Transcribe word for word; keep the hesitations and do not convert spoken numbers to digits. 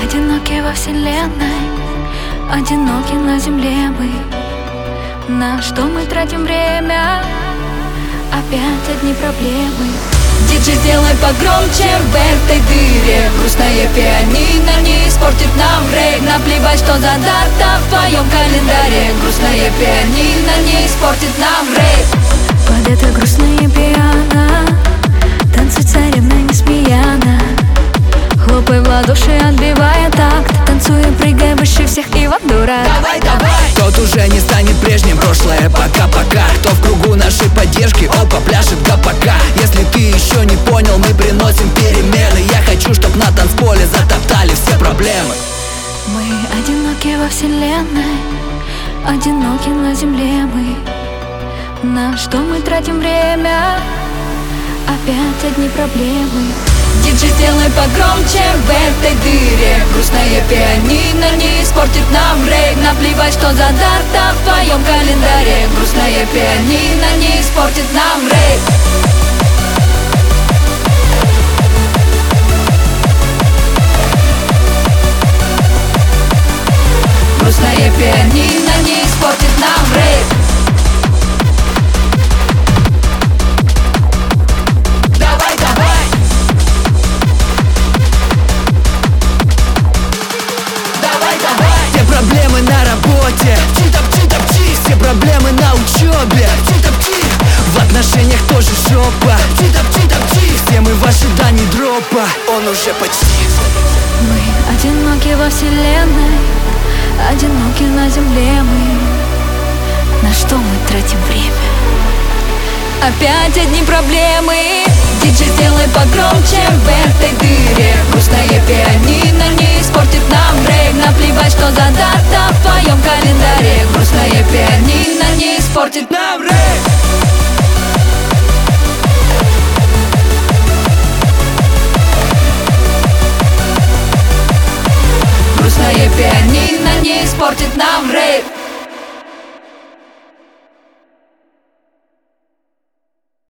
одиноки во вселенной, одиноки на земле мы. На что мы тратим время? Опять одни проблемы. Диджей, сделай погромче в этой дыре. Грустное пианино не испортит нам рейв. Наплевать, что за дата в твоем календаре. Грустное пианино не испортит нам рейв. Под это грустное пиано танцуй, царевна Несмеяна. Хлопай в ладоши, отбивая такт. Танцуем, прыгай выше всех и вот дурак. Давай, давай! Тот уже не станет прежним, прошлое пока-пока. Кто в кругу нашей поддержки, опа, пляшет гопака. Если ты еще не понял, мы приносим перемены. Я хочу, чтоб на танцполе затоптали все проблемы. Мы одиноки во вселенной, одиноки на земле мы. На что мы тратим время? Опять одни проблемы. Диджей, сделай погромче в этой дыре. Грустное пианино не испортит нам рейв. Наплевать, что за дата в твоем календаре. Грустное пианино не испортит нам рейв. Грустное пианино не испортит нам рейв. Проблемы на работе, все проблемы на учебе, в отношениях тоже жопа. Все мы в ожидании дропа, он уже почти. Мы одиноки во вселенной, одиноки на земле мы. На что мы тратим время? Опять одни проблемы. Диджей, сделай погромче в этой дыре. Грустное пианино не испортит нам рейв. Наплевать, что за дата в твоем календаре. Грустное пианино не испортит нам рейв. Грустное пианино не испортит нам